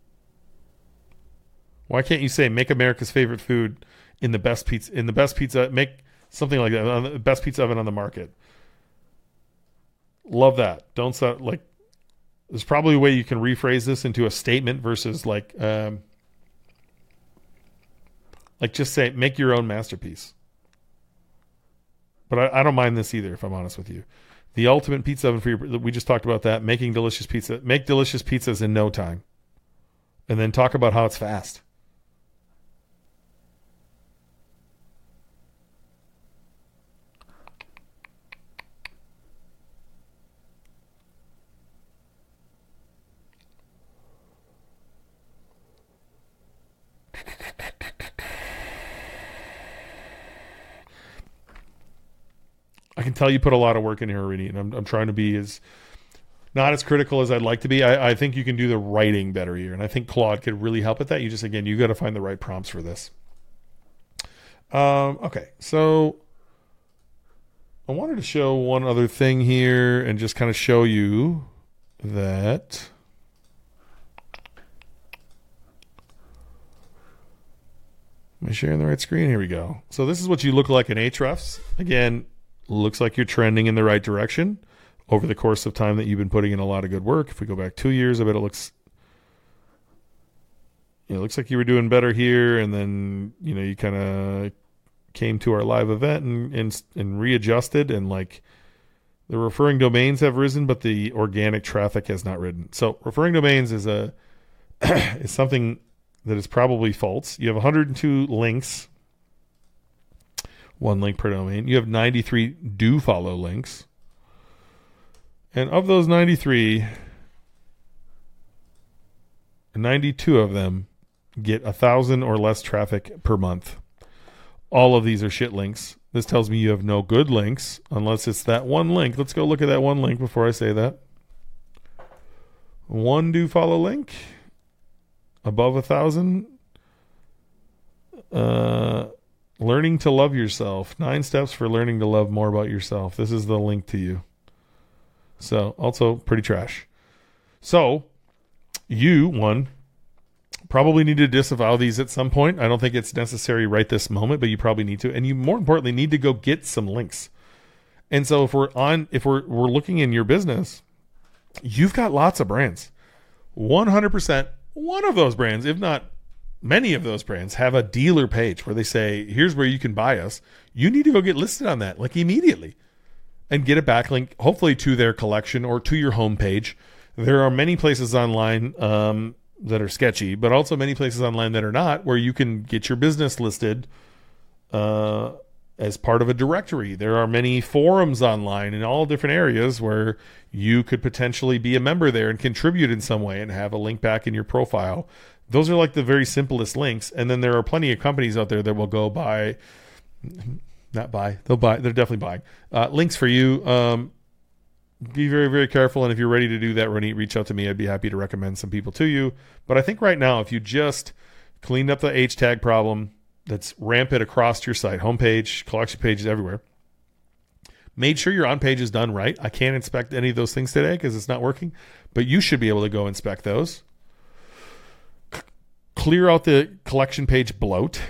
Why can't you say make America's favorite food in the best pizza in the best pizza? Make something like that on the best pizza oven on the market. Love that. Don't sound like there's probably a way you can rephrase this into a statement versus like. Um, Like just say, make your own masterpiece. But I, I don't mind this either, if I'm honest with you. The ultimate pizza oven for your, we just talked about that. Making delicious pizza, make delicious pizzas in no time. And then talk about how it's fast. I can tell you put a lot of work in here already, and I'm, I'm trying to be as not as critical as I'd like to be. I, I think you can do the writing better here, and I think Claude could really help with that. You just, again, you got to find the right prompts for this. Um, okay, so I wanted to show one other thing here and just kind of show you that am I sharing the right screen? Here we go. So this is what you look like in Ahrefs. Again, looks like you're trending in the right direction over the course of time that you've been putting in a lot of good work. If we go back two years, I bet it looks, you know, it looks like you were doing better here, and then, you know, you kind of came to our live event and, and and readjusted, and like the referring domains have risen, but the organic traffic has not risen. So referring domains is a is something that is probably false. You have one hundred two links. One link per domain. You have ninety-three do follow links. And of those ninety-three, ninety-two of them get a thousand or less traffic per month. All of these are shit links. This tells me you have no good links unless it's that one link. Let's go look at that one link before I say that. One do follow link above a thousand. Uh, Learning to love yourself. Nine steps for learning to love more about yourself. This is the link to you. So, also pretty trash. So, you, one, probably need to disavow these at some point. I don't think it's necessary right this moment, but you probably need to. And you, more importantly, need to go get some links. And so, if we're on, if we're we're looking in your business, you've got lots of brands. one hundred percent one of those brands, if not many of those brands, have a dealer page where they say, here's where you can buy us. You need to go get listed on that, like immediately, and get a backlink, hopefully to their collection or to your homepage. There are many places online um, that are sketchy, but also many places online that are not, where you can get your business listed uh, as part of a directory. There are many forums online in all different areas where you could potentially be a member there and contribute in some way and have a link back in your profile. Those are like the very simplest links. And then there are plenty of companies out there that will go buy, not buy, they'll buy, they're definitely buying uh, links for you. Um, be very, very careful. And if you're ready to do that, Ronit, reach out to me. I'd be happy to recommend some people to you. But I think right now, if you just cleaned up the H tag problem that's rampant across your site, homepage, collection pages, everywhere, made sure your on page is done right. I can't inspect any of those things today because it's not working, but you should be able to go inspect those. Clear out the collection page bloat.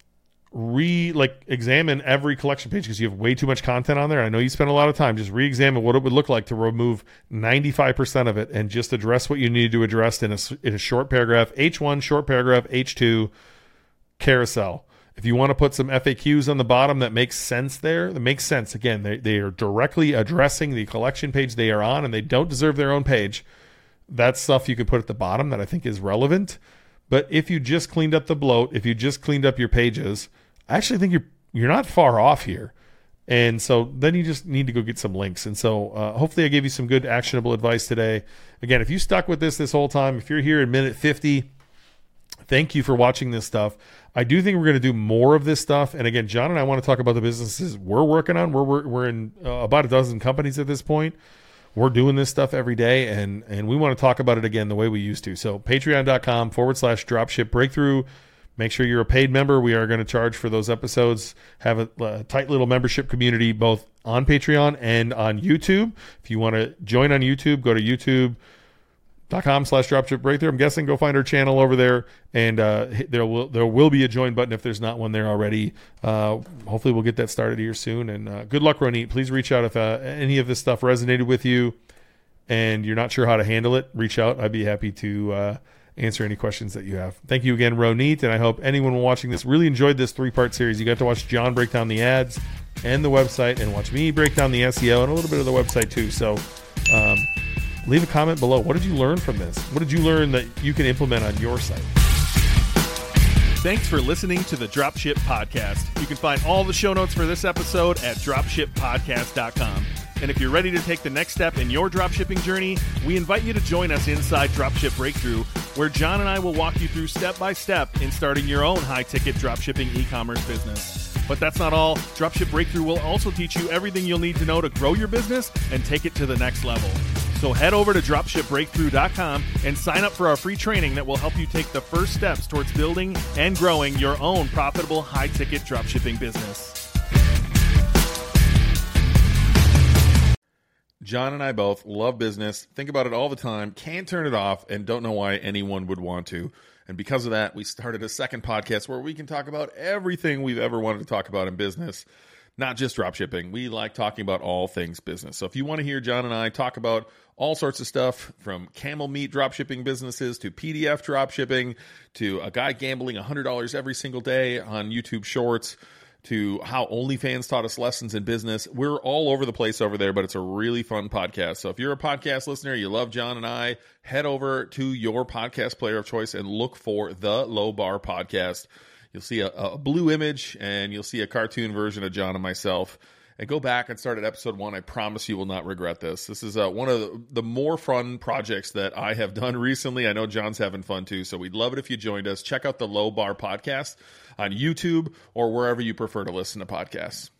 Re like examine every collection page because you have way too much content on there. I know you spend a lot of time. Just re-examine what it would look like to remove ninety-five percent of it and just address what you need to address in a, in a short paragraph. H one, short paragraph, H two, carousel. If you want to put some F A Qs on the bottom that makes sense there, that makes sense. Again, they, they are directly addressing the collection page they are on and they don't deserve their own page. That's stuff you could put at the bottom that I think is relevant. But if you just cleaned up the bloat, if you just cleaned up your pages, I actually think you're you're not far off here. And so then you just need to go get some links. And so uh, hopefully I gave you some good actionable advice today. Again, if you stuck with this this whole time, if you're here at minute fifty, thank you for watching this stuff. I do think we're going to do more of this stuff. And again, John and I want to talk about the businesses we're working on. We're we're, we're in uh, about a dozen companies at this point. We're doing this stuff every day, and and we want to talk about it again the way we used to. So patreon.com forward slash dropship breakthrough. Make sure you're a paid member. We are going to charge for those episodes. Have a, a tight little membership community both on Patreon and on YouTube. If you want to join on YouTube, go to youtube.com slash dropship breakthrough. I'm guessing go find our channel over there, and uh, there will there will be a join button if there's not one there already. Uh, hopefully we'll get that started here soon. And uh, good luck, Ronit. Please reach out if uh, any of this stuff resonated with you and you're not sure how to handle it. Reach out. I'd be happy to uh, answer any questions that you have. Thank you again, Ronit, and I hope anyone watching this really enjoyed this three-part series. You got to watch John break down the ads and the website, and watch me break down the S E O and a little bit of the website too. So um, leave a comment below. What did you learn from this? What did you learn that you can implement on your site? Thanks for listening to the Dropship Podcast. You can find all the show notes for this episode at dropship podcast dot com. And if you're ready to take the next step in your dropshipping journey, we invite you to join us inside Dropship Breakthrough, where John and I will walk you through step by step in starting your own high-ticket dropshipping e-commerce business. But that's not all. Dropship Breakthrough will also teach you everything you'll need to know to grow your business and take it to the next level. So head over to dropship breakthrough dot com and sign up for our free training that will help you take the first steps towards building and growing your own profitable high-ticket dropshipping business. John and I both love business, think about it all the time, can't turn it off, and don't know why anyone would want to. And because of that, we started a second podcast where we can talk about everything we've ever wanted to talk about in business, not just dropshipping. We like talking about all things business. So if you want to hear John and I talk about all sorts of stuff, from camel meat dropshipping businesses to P D F dropshipping to a guy gambling one hundred dollars every single day on YouTube Shorts, to how OnlyFans taught us lessons in business. We're all over the place over there, but it's a really fun podcast. So if you're a podcast listener, you love John and I, head over to your podcast player of choice and look for the Low Bar Podcast. You'll see a, a blue image and you'll see a cartoon version of John and myself. And go back and start at episode one. I promise you will not regret this. This is uh, one of the, the more fun projects that I have done recently. I know John's having fun too, so we'd love it if you joined us. Check out the Low Bar Podcast on YouTube or wherever you prefer to listen to podcasts.